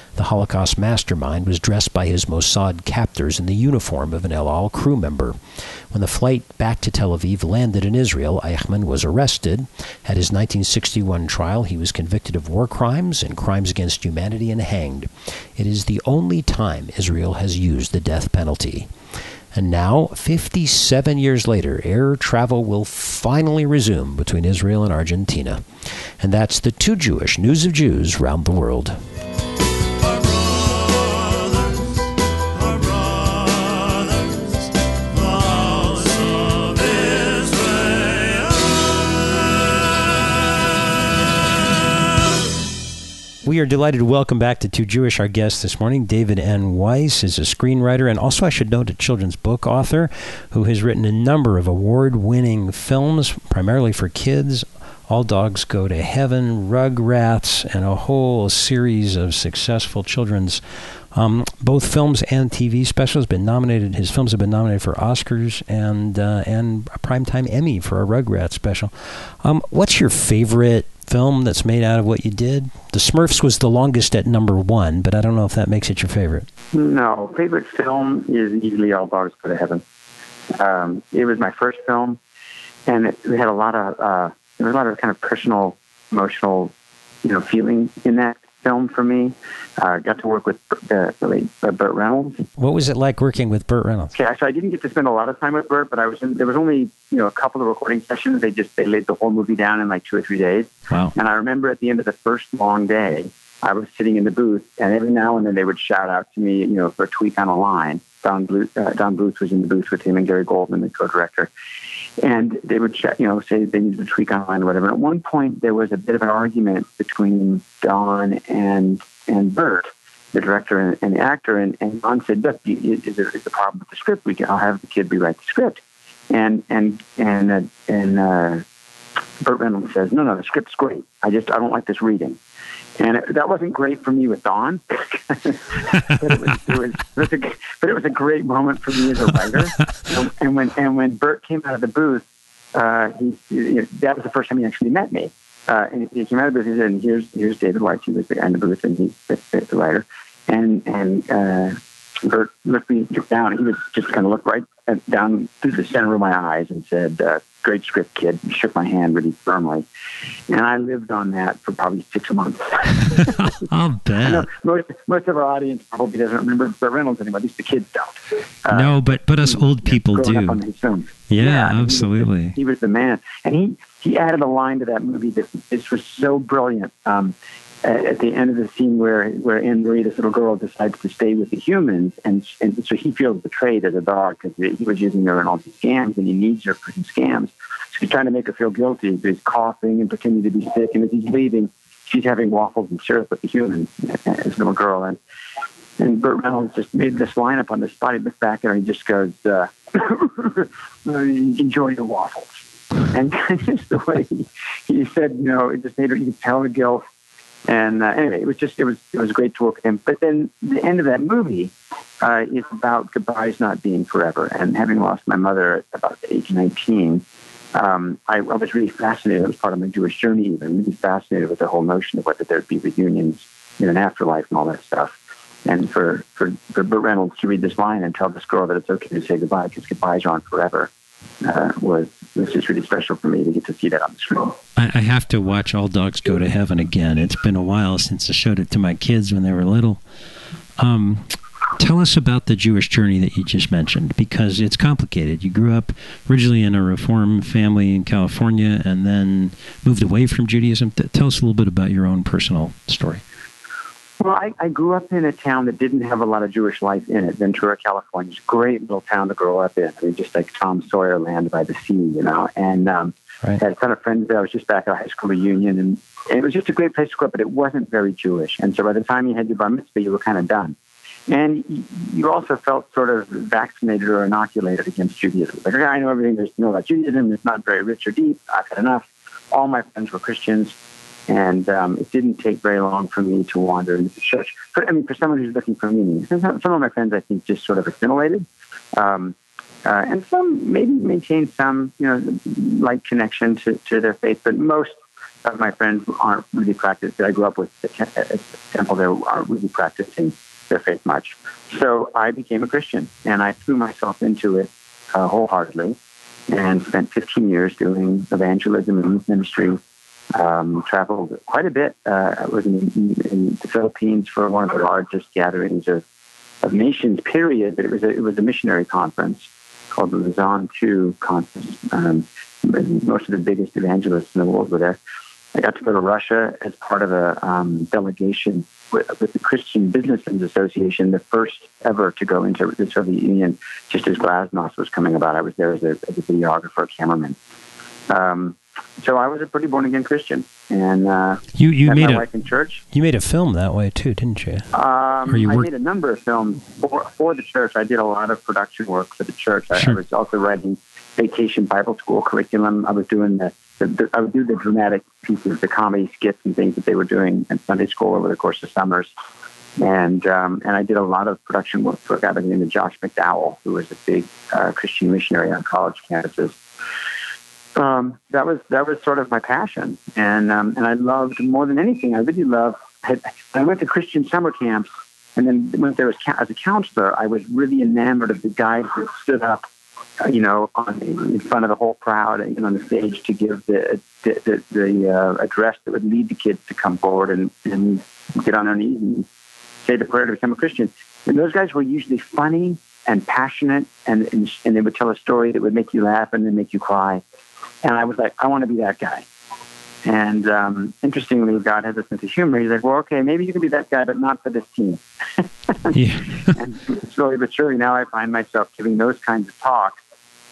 The Holocaust mastermind was dressed by his Mossad captors in the uniform of an El Al crew member. When the flight back to Tel Aviv landed in Israel, Eichmann was arrested. At his 1961 trial, he was convicted of war crimes and crimes against humanity and hanged. It is the only time Israel has used the death penalty. And now, 57 years later, air travel will finally resume between Israel and Argentina. And that's the Too Jewish News of Jews Round the World. We are delighted to welcome back to Too Jewish our guest this morning. David N. Weiss is a screenwriter and also, I should note, a children's book author who has written a number of award-winning films, primarily for kids. All Dogs Go to Heaven, Rugrats, and a whole series of successful children's both films and TV specials. His films have been nominated for Oscars and a Primetime Emmy for a Rugrats special. What's your favorite film that's made out of what you did? The Smurfs was the longest at number 1, but I don't know if that makes it your favorite. No, favorite film is easily All Dogs Go to Heaven. It was my first film, and it had a lot of kind of personal, emotional, feeling in that film for me. Got to work with the late Burt Reynolds. What was it like working with Burt Reynolds? Okay, so I didn't get to spend a lot of time with Burt, but there was only a couple of recording sessions. They laid the whole movie down in like 2 or 3 days. Wow! And I remember at the end of the first long day, I was sitting in the booth, and every now and then they would shout out to me, for a tweak on a line. Don Bluth was in the booth with him and Gary Goldman, the co-director. And they would, say they needed to tweak on a line or whatever. And at one point, there was a bit of an argument between Don and Burt, the director and the actor. And Don said, "Look, is there a problem with the script? I'll have the kid rewrite the script." And Burt Reynolds says, "No, the script's great. I don't like this reading." And that wasn't great for me with Don, but it was a great moment for me as a writer. And when Burt came out of the booth, that was the first time he actually met me. And he came out of the booth. He said, and "Here's David Weiss. He was the guy in the booth, and he's the writer." And Burt looked me down. He was just kind of looked right down through the center of my eyes and said, "Great script, kid." He shook my hand really firmly. And I lived on that for probably 6 months. I'll bet. I know most of our audience probably doesn't remember Burt Reynolds anymore. At least the kids don't. No, but us old people do. Up on his films. Yeah, absolutely. He was the man. And he added a line to that movie that this was so brilliant. At the end of the scene where Anne Marie, this little girl, decides to stay with the humans, and so he feels betrayed as a dog because he was using her in all these scams, and he needs her for his scams. So he's trying to make her feel guilty. So he's coughing and pretending to be sick, and as he's leaving, she's having waffles and syrup with the humans, this little girl. And Burt Reynolds just made this line up on the spot. He looked back at her and he just goes, "Enjoy your waffles." And just the way he said, it just made her, you could tell the guilt. And anyway, it was great to work with him. But then the end of that movie is about goodbyes not being forever. And having lost my mother at about age 19, I was really fascinated. It was part of my Jewish journey even, really fascinated with the whole notion of whether there'd be reunions in an afterlife and all that stuff. And for Burt Reynolds to read this line and tell this girl that it's okay to say goodbye because goodbyes aren't forever was just really special for me to get to see that on the screen. I have to watch All Dogs Go to Heaven again. It's been a while since I showed it to my kids when they were little. Tell us about the Jewish journey that you just mentioned, because it's complicated. You grew up originally in a Reform family in California and then moved away from Judaism. Tell us a little bit about your own personal story. Well, I grew up in a town that didn't have a lot of Jewish life in it. Ventura, California. It's a great little town to grow up in. I mean, just like Tom Sawyer land by the sea, And had a ton of friends there. I was just back at a high school reunion, and it was just a great place to grow up, but it wasn't very Jewish. And so by the time you had your bar mitzvah, you were kind of done. And you also felt sort of vaccinated or inoculated against Judaism. Like, I know everything there's to know about Judaism. It's not very rich or deep. I've had enough. All my friends were Christians. And it didn't take very long for me to wander into the church. For someone who's looking for meaning, some of my friends, I think, just sort of assimilated. And some maybe maintained some, light connection to their faith. But most Some of my friends aren't really practicing, that I grew up with at the temple, they aren't really practicing their faith much. So I became a Christian, and I threw myself into it wholeheartedly and spent 15 years doing evangelism and youth ministry. Traveled quite a bit. I was in the Philippines for one of the largest gatherings of nations, period. But it was a missionary conference called the Luzon II Conference. Most of the biggest evangelists in the world were there. I got to go to Russia as part of a delegation with the Christian Businessmen's Association, the first ever to go into the Soviet Union, just as Glasnost was coming about. I was there as a videographer, cameraman. So I was a pretty born-again Christian. And you made my wife in church. You made a film that way, too, didn't you? I made a number of films for the church. I did a lot of production work for the church. Sure. I was also writing Vacation Bible School curriculum. I was doing I would do the dramatic pieces, the comedy skits and things that they were doing in Sunday school over the course of summers. And I did a lot of production work for a guy by the name of Josh McDowell, who was a big Christian missionary on college campuses. That was sort of my passion, and I loved more than anything. I really loved. I went to Christian summer camps, and then went there as a counselor. I was really enamored of the guys that stood up, in front of the whole crowd and on the stage to give the address that would lead the kids to come forward and get on their knees and say the prayer to become a Christian. And those guys were usually funny and passionate, and they would tell a story that would make you laugh and then make you cry. And I was like, I want to be that guy. And interestingly, God has a sense of humor. He's like, well, okay, maybe you can be that guy, but not for this team. Yeah. And slowly but surely, now I find myself giving those kinds of talks,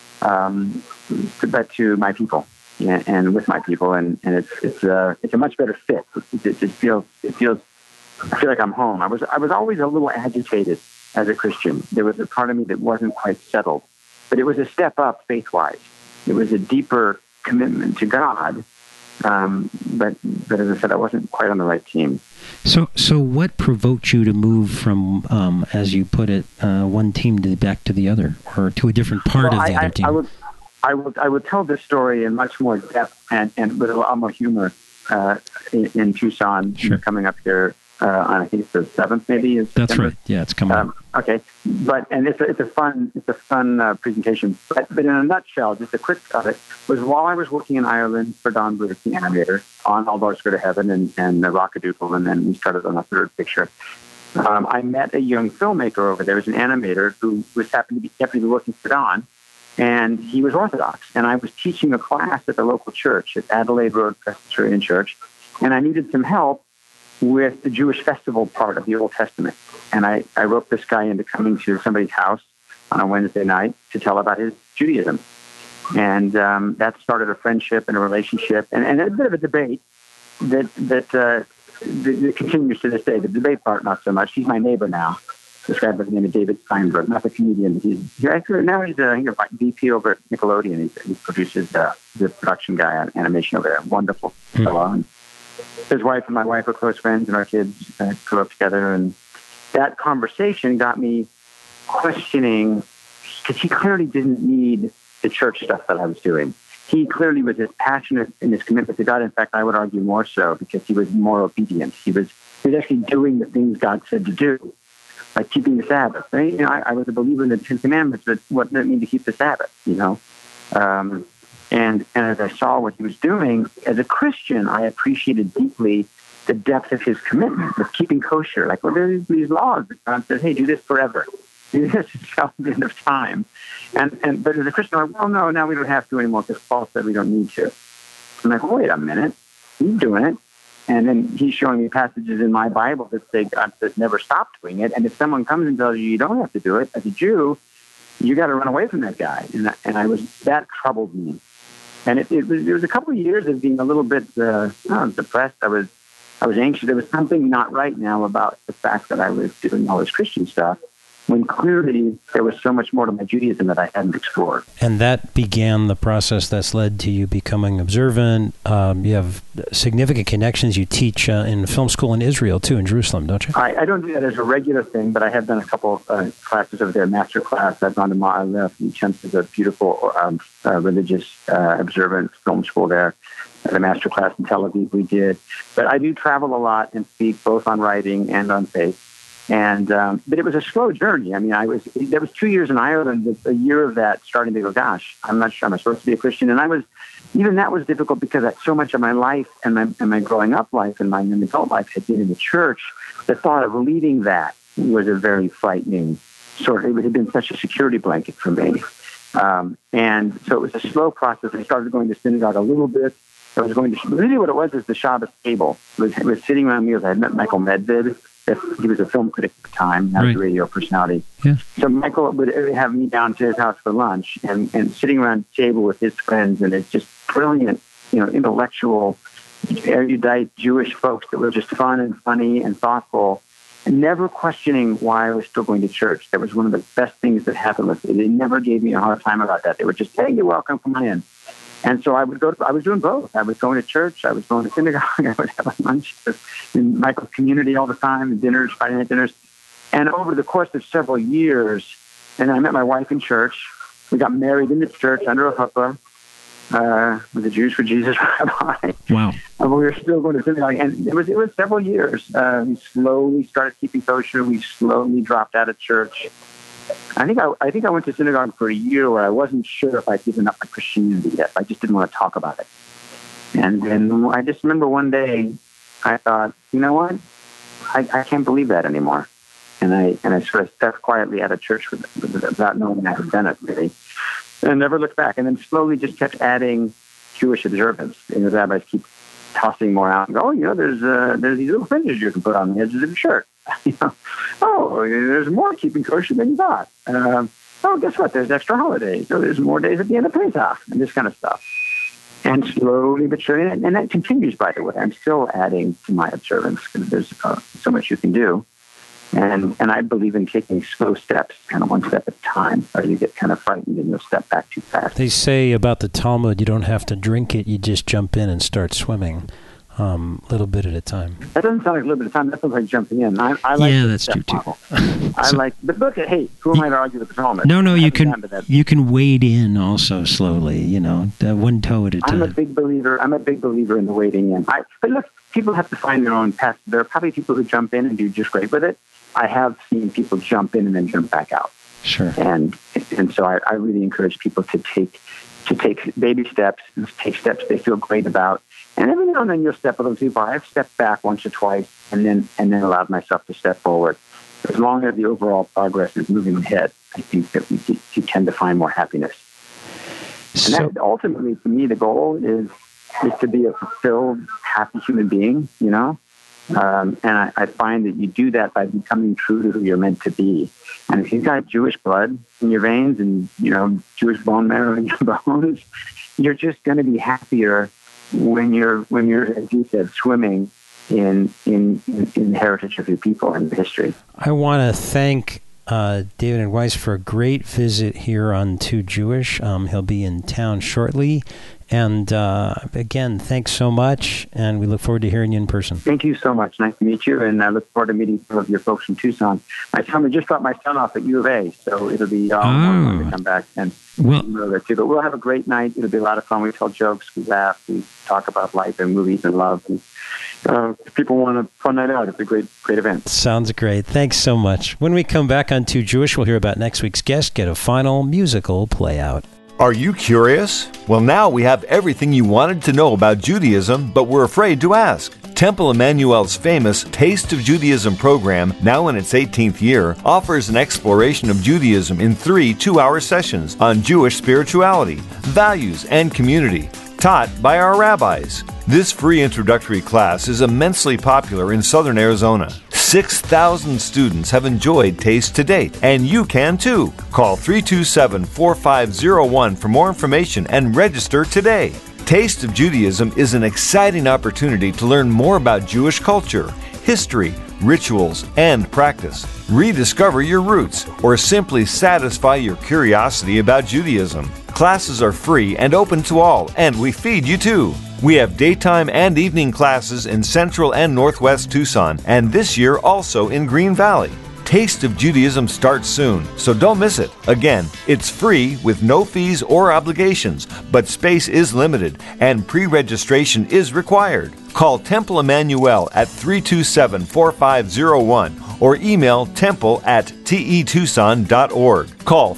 but to my people and with my people, and it's a much better fit. It feels. I feel like I'm home. I was always a little agitated as a Christian. There was a part of me that wasn't quite settled, but it was a step up faith-wise. It was a deeper commitment to God, but as I said, I wasn't quite on the right team. So what provoked you to move from, as you put it, one team back to the other, or to a different part of the other team? I would tell this story in much more depth and with a lot more humor in Tucson. Sure. Coming up here on, I think it's the 7th, maybe. That's right. Yeah, it's coming up. Okay, it's a fun presentation. But in a nutshell, just a quick of it was while I was working in Ireland for Don Bluth, the animator, on All Dogs Go to Heaven and Rockadoodle, and then we started on a third picture. I met a young filmmaker over there, who was an animator who happened to be working for Don, and he was Orthodox. And I was teaching a class at the local church, at Adelaide Road Presbyterian Church, and I needed some help with the Jewish festival part of the Old Testament. And I roped this guy into coming to somebody's house on a Wednesday night to tell about his Judaism. And that started a friendship and a relationship and a bit of a debate that continues to this day. The debate part, not so much. He's my neighbor now. This guy by the name of David Steinberg, not the comedian. He's a VP over at Nickelodeon. He produces the production guy on animation over there. Wonderful fellow. And his wife and my wife are close friends, and our kids grew up together. And that conversation got me questioning, because he clearly didn't need the church stuff that I was doing. He clearly was as passionate in his commitment to God. In fact, I would argue more so, because he was more obedient. He was actually doing the things God said to do, like keeping the Sabbath. Right? I was a believer in the Ten Commandments, but what did it mean to keep the Sabbath? And as I saw what he was doing, as a Christian, I appreciated deeply the depth of his commitment with keeping kosher. Like, well, there's these laws that God says, hey, do this forever. Do this until the end of time. But as a Christian, I'm like, well, no, now we don't have to anymore because Paul said we don't need to. I'm like, wait a minute. He's doing it. And then he's showing me passages in my Bible that say God says never stop doing it. And if someone comes and tells you don't have to do it, as a Jew, you got to run away from that guy. And that troubled me. And it was a couple of years of being a little bit depressed. I was anxious. There was something not right now about the fact that I was doing all this Christian stuff, when clearly there was so much more to my Judaism that I hadn't explored. And that began the process that's led to you becoming observant. You have significant connections. You teach in film school in Israel, too, in Jerusalem, don't you? I don't do that as a regular thing, but I have done a couple of classes over there, master class. I've gone to Ma'alef, which is a beautiful religious observant film school there. at a master class in Tel Aviv we did. But I do travel a lot and speak both on writing and on faith. And but it was a slow journey. I mean, there was 2 years in Ireland, a year of that starting to go, gosh, I'm not sure I'm supposed to be a Christian. And even that was difficult because so much of my life and my growing up life and my young adult life had been in the church. The thought of leaving that was a very frightening sort of, it had been such a security blanket for me. And so it was a slow process. I started going to synagogue a little bit. I was going to, really what it was is the Shabbos table. It was sitting around meals. I had met Michael Medved. He was a film critic at the time, now he's a radio personality. Yeah. So Michael would have me down to his house for lunch and sitting around the table with his friends, and it's just brilliant, intellectual, erudite Jewish folks that were just fun and funny and thoughtful, and never questioning why I was still going to church. That was one of the best things that happened with it. They never gave me a hard time about that. They were just, hey, you're welcome, come on in. And so I was doing both. I was going to church. I was going to synagogue. I would have lunch in Michael's community all the time, dinners, Friday night dinners. And over the course of several years, and I met my wife in church. We got married in the church under a chuppah with a Jews for Jesus rabbi. Wow. And we were still going to synagogue. And it was several years. We slowly started keeping kosher. We slowly dropped out of church. I think I went to synagogue for a year where I wasn't sure if I'd given up my Christianity yet. I just didn't want to talk about it. And then I just remember one day I thought, you know what? I can't believe that anymore. And I sort of stepped quietly out of church without knowing I had done it, really. And I never looked back. And then slowly just kept adding Jewish observance. And the rabbis keep tossing more out and go, there's these little fringes you can put on the edges of your shirt. There's more keeping kosher than you thought. Guess what? There's extra holidays. So there's more days at the end of Pesach and this kind of stuff. And slowly but surely, and that continues, by the way. I'm still adding to my observance because there's so much you can do. And I believe in taking slow steps, kind of one step at a time, or you get kind of frightened and you'll step back too fast. They say about the Talmud, you don't have to drink it, you just jump in and start swimming. Little bit at a time. That doesn't sound like a little bit of time. That sounds like jumping in. I like that's true too. But look at, hey, who am I to argue with the Talmud? No, you can wade in also slowly. One toe at a time. I'm a big believer in the wading in. But look, people have to find their own path. There are probably people who jump in and do just great with it. I have seen people jump in and then jump back out. Sure. And so I really encourage people to take baby steps and take steps they feel great about. And every now and then you'll step a little too far. I've stepped back once or twice and then allowed myself to step forward. As long as the overall progress is moving ahead, I think that you tend to find more happiness. And that ultimately, to me, the goal is to be a fulfilled, happy human being, And I find that you do that by becoming true to who you're meant to be. And if you've got Jewish blood in your veins and, Jewish bone marrow in your bones, you're just going to be happier when you're, as you said, swimming in the heritage of your people and history. I want to thank David and Weiss for a great visit here on Too Jewish. He'll be in town shortly. And again, thanks so much, and we look forward to hearing you in person. Thank you so much. Nice to meet you, and I look forward to meeting some of your folks in Tucson. My son just dropped my son off at U of A, so it'll be fun to come back and know that too. But we'll have a great night. It'll be a lot of fun. We tell jokes, we laugh, we talk about life and movies and love. And if people want a fun night out, it's a great event. Sounds great. Thanks so much. When we come back on Too Jewish, we'll hear about next week's guest, get a final musical play out. Are you curious? Well, now we have everything you wanted to know about Judaism, but were afraid to ask. Temple Emmanuel's famous Taste of Judaism program, now in its 18th year, offers an exploration of Judaism in 3 two-hour sessions on Jewish spirituality, values, and community, taught by our rabbis. This free introductory class is immensely popular in southern Arizona. 6,000 students have enjoyed Taste to date, and you can too. Call 327-4501 for more information and register today. Taste of Judaism is an exciting opportunity to learn more about Jewish culture, history, rituals, and practice. Rediscover your roots, or simply satisfy your curiosity about Judaism. Classes are free and open to all, and we feed you too. We have daytime and evening classes in Central and Northwest Tucson, and this year also in Green Valley. Taste of Judaism starts soon, so don't miss it. Again, it's free with no fees or obligations, but space is limited and pre-registration is required. Call Temple Emmanuel at 327-4501 or email temple@tetucson.org. Call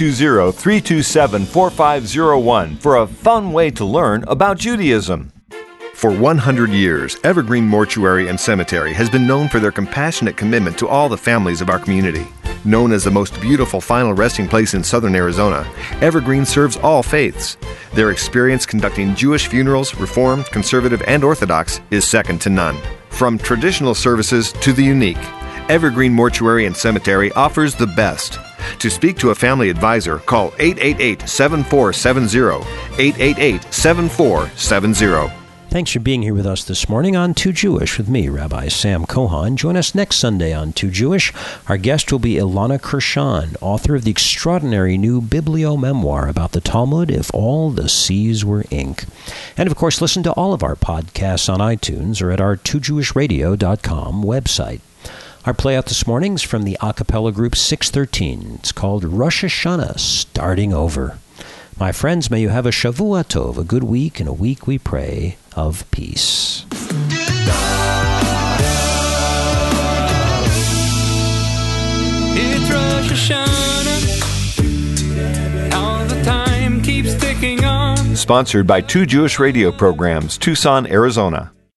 520-327-4501 for a fun way to learn about Judaism. For 100 years, Evergreen Mortuary and Cemetery has been known for their compassionate commitment to all the families of our community. Known as the most beautiful final resting place in southern Arizona, Evergreen serves all faiths. Their experience conducting Jewish funerals, Reformed, Conservative, and Orthodox, is second to none. From traditional services to the unique, Evergreen Mortuary and Cemetery offers the best. To speak to a family advisor, call 888-7470, 888-7470. Thanks for being here with us this morning on Too Jewish with me, Rabbi Sam Cohan. Join us next Sunday on Too Jewish. Our guest will be Ilana Kershaw, author of the extraordinary new biblio-memoir about the Talmud, If All the Seas Were Ink. And, of course, listen to all of our podcasts on iTunes or at our TooJewishRadio.com website. Our play out this morning is from the a cappella group 613. It's called Rosh Hashanah, Starting Over. My friends, may you have a Shavua Tov, a good week, and a week, we pray, of peace. It's Rosh Hashanah. All the time keeps ticking on. Sponsored by Two Jewish Radio Programs, Tucson, Arizona.